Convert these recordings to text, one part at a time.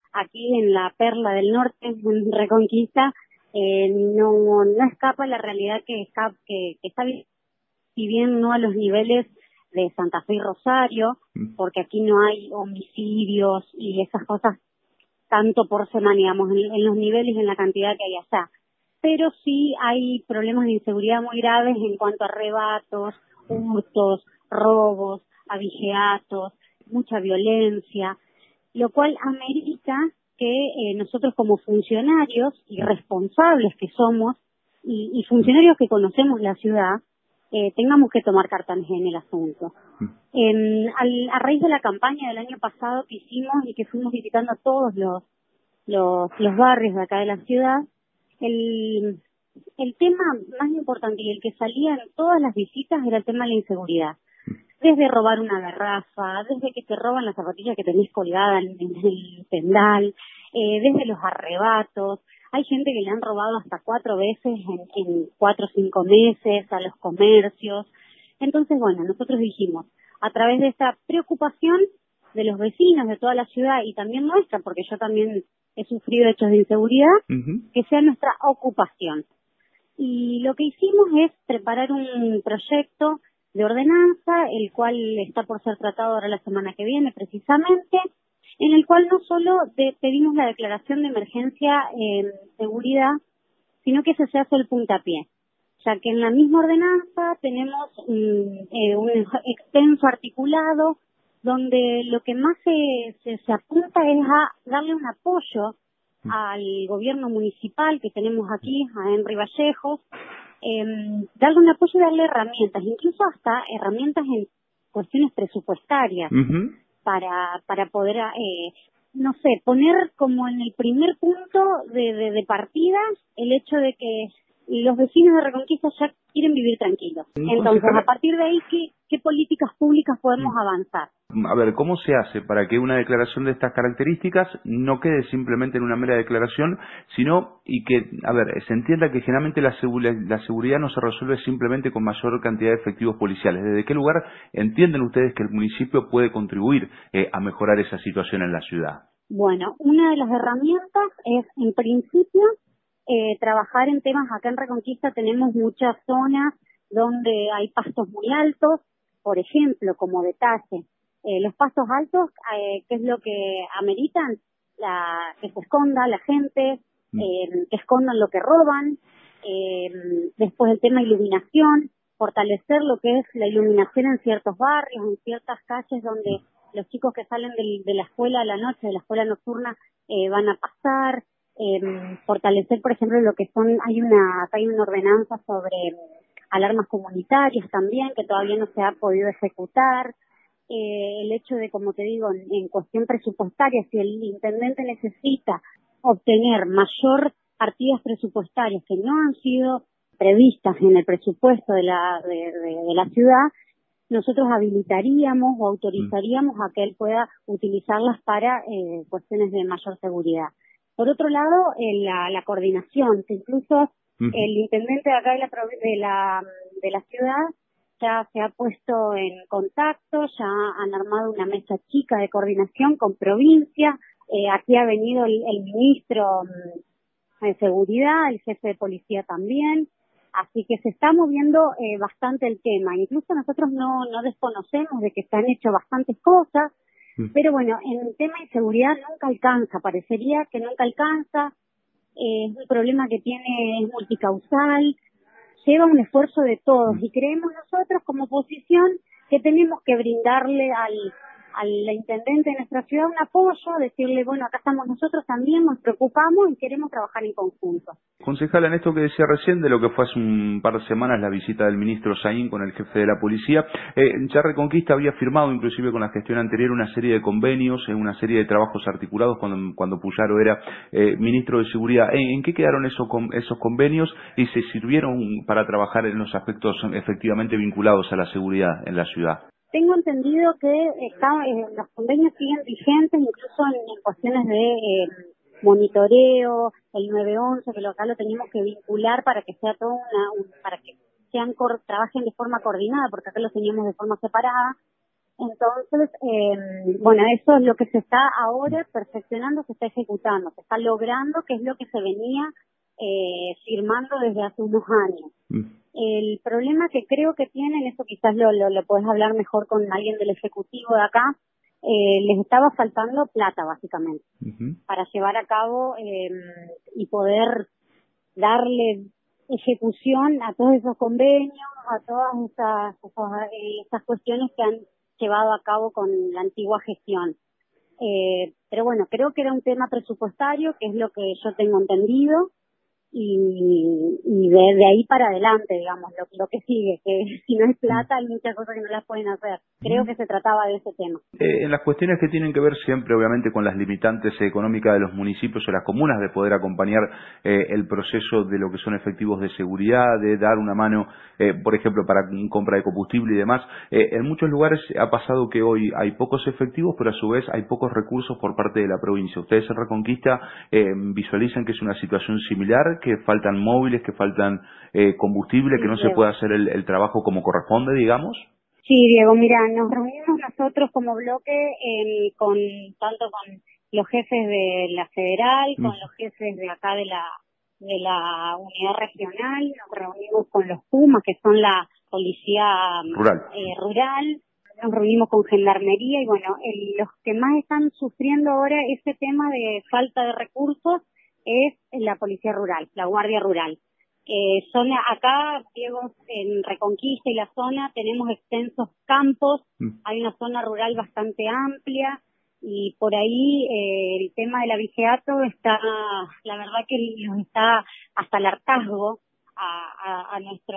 aquí en la Perla del Norte, en Reconquista, no escapa la realidad que está si bien no a los niveles de Santa Fe y Rosario, porque aquí no hay homicidios y esas cosas tanto por semana, digamos, en los niveles, en la cantidad que hay allá. Pero sí hay problemas de inseguridad muy graves en cuanto a arrebatos, hurtos, robos, abigeatos, mucha violencia, lo cual amerita que nosotros como funcionarios y responsables que somos y funcionarios que conocemos la ciudad, tengamos que tomar cartas en el asunto. A raíz de la campaña del año pasado que hicimos y que fuimos visitando todos los barrios de acá de la ciudad, el tema más importante y el que salía en todas las visitas era el tema de la inseguridad. Desde robar una garrafa, desde que te roban las zapatillas que tenés colgadas en el pendal, desde los arrebatos. Hay gente que le han robado hasta 4 veces en 4 o 5 meses a los comercios. Entonces, bueno, nosotros dijimos, a través de esta preocupación de los vecinos de toda la ciudad y también nuestra, porque yo también he sufrido hechos de inseguridad, que sea nuestra ocupación. Y lo que hicimos es preparar un proyecto de ordenanza, el cual está por ser tratado ahora la semana que viene precisamente, en el cual no solo pedimos la declaración de emergencia en seguridad, sino que ese se hace el puntapié, ya que en la misma ordenanza tenemos un extenso articulado donde lo que más se apunta es a darle un apoyo al gobierno municipal que tenemos aquí, a Henry Vallejos, darle un apoyo y darle herramientas, incluso hasta herramientas en cuestiones presupuestarias, para poder, no sé, poner como en el primer punto de partida el hecho de que los vecinos de Reconquista ya quieren vivir tranquilos. Entonces, a partir de ahí, ¿qué políticas públicas podemos avanzar? A ver, ¿cómo se hace para que una declaración de estas características no quede simplemente en una mera declaración, sino y que, a ver, se entienda que generalmente la seguridad no se resuelve simplemente con mayor cantidad de efectivos policiales? ¿Desde qué lugar entienden ustedes que el municipio puede contribuir a mejorar esa situación en la ciudad? Bueno, una de las herramientas es, en principio, trabajar en temas. Acá en Reconquista tenemos muchas zonas donde hay pastos muy altos, por ejemplo, como detalle. Los pastos altos, ¿qué es lo que ameritan? Que se esconda la gente, que escondan lo que roban. Después el tema iluminación, fortalecer lo que es la iluminación en ciertos barrios, en ciertas calles donde los chicos que salen de la escuela a la noche, de la escuela nocturna, van a pasar. Fortalecer, por ejemplo, lo que son, hay una ordenanza sobre alarmas comunitarias también, que todavía no se ha podido ejecutar. El hecho de, como te digo, en cuestión presupuestaria, si el intendente necesita obtener mayor partidas presupuestarias que no han sido previstas en el presupuesto de la ciudad, nosotros habilitaríamos o autorizaríamos a que él pueda utilizarlas para cuestiones de mayor seguridad. Por otro lado, la coordinación, que incluso el intendente de acá de la ciudad ya se ha puesto en contacto, ya han armado una mesa chica de coordinación con provincia. Aquí ha venido el ministro de Seguridad, el jefe de policía también, así que se está moviendo bastante el tema. Incluso nosotros no desconocemos de que se han hecho bastantes cosas, pero bueno, en el tema de seguridad nunca alcanza, parecería que nunca alcanza. Es un problema que es multicausal, lleva un esfuerzo de todos y creemos nosotros como oposición que tenemos que brindarle al intendente de nuestra ciudad un apoyo, decirle, bueno, acá estamos nosotros también, nos preocupamos y queremos trabajar en conjunto. Concejala, en esto que decía recién de lo que fue hace un par de semanas la visita del ministro Saín con el jefe de la policía, ya Reconquista había firmado inclusive con la gestión anterior una serie de convenios, una serie de trabajos articulados cuando Puyaro era ministro de Seguridad. ¿En qué quedaron esos convenios y se sirvieron para trabajar en los aspectos efectivamente vinculados a la seguridad en la ciudad? Tengo entendido que los convenios siguen vigentes, incluso en cuestiones de monitoreo, el 911, que acá lo teníamos que vincular para que sea todo para que trabajen de forma coordinada, porque acá lo teníamos de forma separada. Entonces, bueno, eso es lo que se está ahora perfeccionando, se está ejecutando, se está logrando, que es lo que se venía firmando desde hace unos años. El problema que creo que tienen, eso quizás lo puedes hablar mejor con alguien del ejecutivo de acá, les estaba faltando plata básicamente para llevar a cabo y poder darle ejecución a todos esos convenios, a todas esas cuestiones que han llevado a cabo con la antigua gestión. Pero bueno, creo que era un tema presupuestario, que es lo que yo tengo entendido, y de ahí para adelante, digamos, lo que sigue, que si no hay plata hay muchas cosas que no las pueden hacer. Creo que se trataba de ese tema. En las cuestiones que tienen que ver siempre, obviamente, con las limitantes económicas de los municipios o las comunas de poder acompañar el proceso de lo que son efectivos de seguridad, de dar una mano, por ejemplo, para compra de combustible y demás, en muchos lugares ha pasado que hoy hay pocos efectivos, pero a su vez hay pocos recursos por parte de la provincia. Ustedes en Reconquista visualizan que es una situación similar, que faltan móviles, que faltan combustible, Sí, que no se Diego. puede hacer el trabajo como corresponde, digamos. Sí, Diego, mira, nos reunimos nosotros como bloque tanto con los jefes de la federal, con los jefes de acá de la unidad regional, nos reunimos con los Pumas, que son la policía rural, nos reunimos con gendarmería y bueno, los que más están sufriendo ahora ese tema de falta de recursos es la policía rural, la guardia rural. Acá, Diego, en Reconquista y la zona tenemos extensos campos, hay una zona rural bastante amplia y por ahí el tema del abigeato está, la verdad que nos está hasta el hartazgo a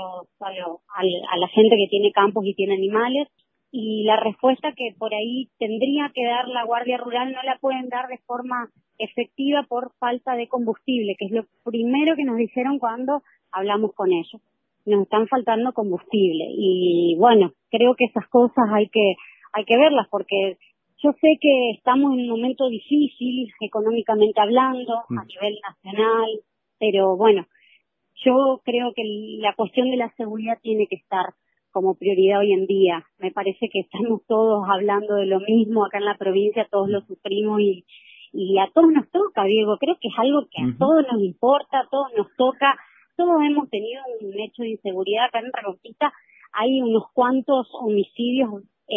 la gente que tiene campos y tiene animales, y la respuesta que por ahí tendría que dar la Guardia Rural no la pueden dar de forma efectiva por falta de combustible, que es lo primero que nos dijeron cuando hablamos con ellos. Nos están faltando combustible y bueno, creo que esas cosas hay que verlas, porque yo sé que estamos en un momento difícil económicamente hablando a nivel nacional, pero bueno, yo creo que la cuestión de la seguridad tiene que estar como prioridad hoy en día. Me parece que estamos todos hablando de lo mismo acá en la provincia, todos lo sufrimos y a todos nos toca, Diego. Creo que es algo que a todos nos importa, a todos nos toca. Todos hemos tenido un hecho de inseguridad acá en Reconquista. Hay unos cuantos homicidios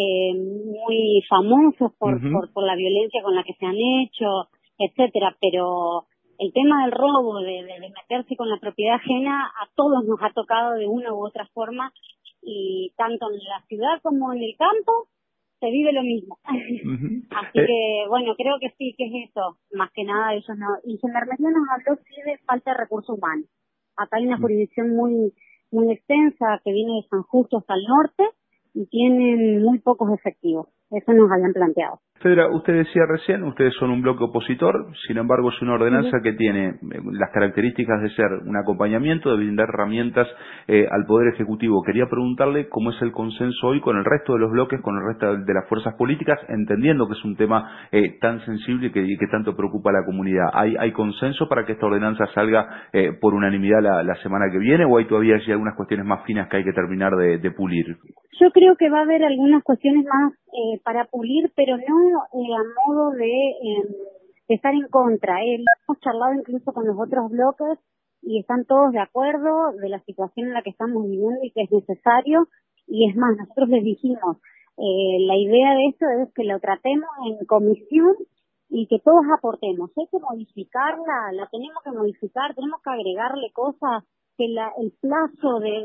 muy famosos por la violencia con la que se han hecho, etcétera, pero el tema del robo, de meterse con la propiedad ajena, a todos nos ha tocado de una u otra forma, y tanto en la ciudad como en el campo se vive lo mismo. Así que, bueno, creo que sí, que es eso, más que nada ellos no. Y Gendarmería nos habló sí de falta de recursos humanos. Acá hay una jurisdicción muy extensa que viene de San Justo hasta el norte y tienen muy pocos efectivos. Eso nos habían planteado. Fedra, usted decía recién, ustedes son un bloque opositor, sin embargo es una ordenanza que tiene las características de ser un acompañamiento, de brindar herramientas al Poder Ejecutivo. Quería preguntarle cómo es el consenso hoy con el resto de los bloques, con el resto de las fuerzas políticas, entendiendo que es un tema tan sensible y que tanto preocupa a la comunidad. ¿Hay consenso para que esta ordenanza salga por unanimidad la semana que viene o hay todavía allí algunas cuestiones más finas que hay que terminar de pulir? Yo creo que va a haber algunas cuestiones más para pulir, pero no a modo de estar en contra. Hemos charlado incluso con los otros bloques y están todos de acuerdo de la situación en la que estamos viviendo y que es necesario. Y es más, nosotros les dijimos, la idea de esto es que lo tratemos en comisión y que todos aportemos. Hay que modificarla, la tenemos que modificar, tenemos que agregarle cosas, que el plazo de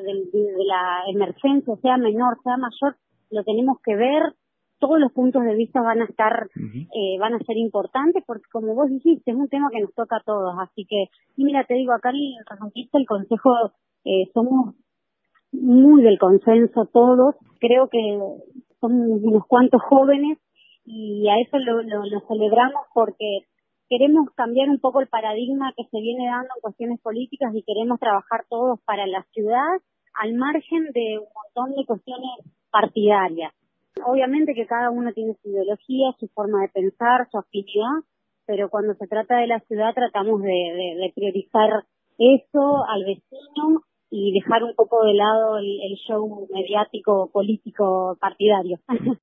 la emergencia sea menor, sea mayor, lo tenemos que ver. Todos los puntos de vista van a estar, van a ser importantes, porque como vos dijiste, es un tema que nos toca a todos. Así que, y mira, te digo, acá en Reconquista, el Consejo, somos muy del consenso todos. Creo que somos unos cuantos jóvenes y a eso lo celebramos, porque queremos cambiar un poco el paradigma que se viene dando en cuestiones políticas y queremos trabajar todos para la ciudad, al margen de un montón de cuestiones partidarias. Obviamente que cada uno tiene su ideología, su forma de pensar, su afinidad, pero cuando se trata de la ciudad tratamos de priorizar eso al vecino y dejar un poco de lado el show mediático, político, partidario.